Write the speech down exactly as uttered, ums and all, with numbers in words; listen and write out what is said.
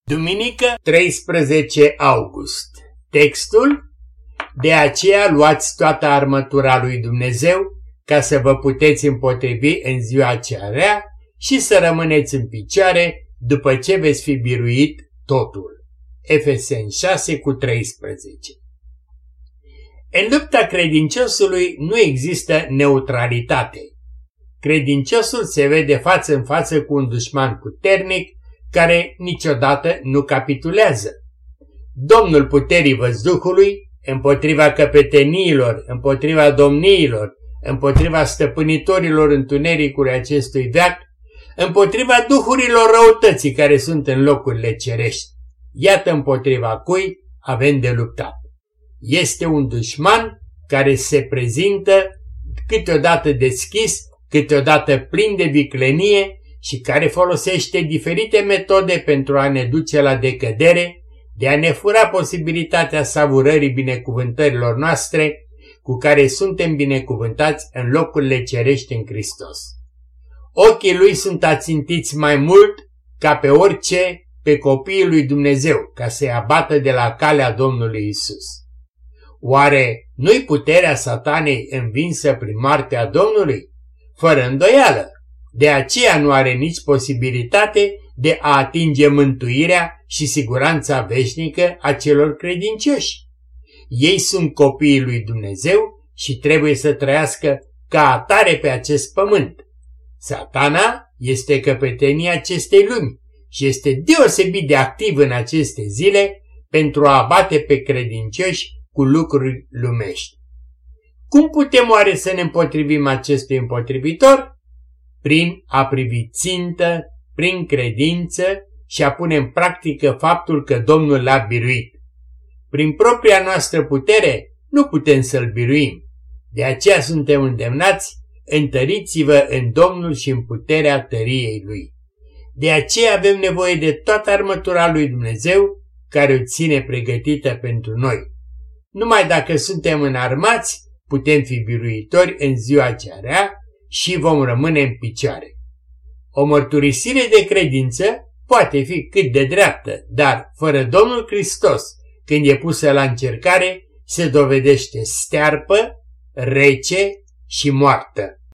Duminică, treisprezece august. Textul: de aceea luați toată armătura lui Dumnezeu, ca să vă puteți împotrivi în ziua cea rea și să rămâneți în picioare după ce veți fi biruit totul. Efeseni șase cu treisprezece. În lupta credinciosului nu există neutralitate. Credinciosul se vede față în față cu un dușman puternic care niciodată nu capitulează. Domnul puterii văzduhului, împotriva căpeteniilor, împotriva domniilor, împotriva stăpânitorilor întunericului acestui veac, împotriva duhurilor răutății care sunt în locurile cerești. Iată împotriva cui avem de luptat. Este un dușman care se prezintă câteodată deschis, câteodată plin de viclenie și care folosește diferite metode pentru a ne duce la decădere, de a ne fura posibilitatea savurării binecuvântărilor noastre cu care suntem binecuvântați în locurile cerești în Hristos. Ochii lui sunt ațintiți mai mult ca pe orice pe copiii lui Dumnezeu, ca să-i abată de la calea Domnului Isus. Oare nu-i puterea Satanei învinsă prin moartea Domnului? Fără îndoială. De aceea nu are nici posibilitate de a atinge mântuirea și siguranța veșnică a celor credincioși. Ei sunt copiii lui Dumnezeu și trebuie să trăiască ca atare pe acest pământ. Satana este căpetenia acestei lumi și este deosebit de activ în aceste zile pentru a abate pe credincioși cu lucruri lumești. Cum putem oare să ne împotrivim acestui împotrivitor? Prin a privi țintă, prin credință și a pune în practică faptul că Domnul l-a biruit. Prin propria noastră putere nu putem să-l biruim. De aceea suntem îndemnați, întăriți-vă în Domnul și în puterea tăriei Lui. De aceea avem nevoie de toată armătura lui Dumnezeu care o ține pregătită pentru noi. Numai dacă suntem înarmați, putem fi biruitori în ziua cea rea și vom rămâne în picioare. O mărturisire de credință poate fi cât de dreaptă, dar fără Domnul Hristos, când e pusă la încercare, se dovedește stearpă, rece și moartă.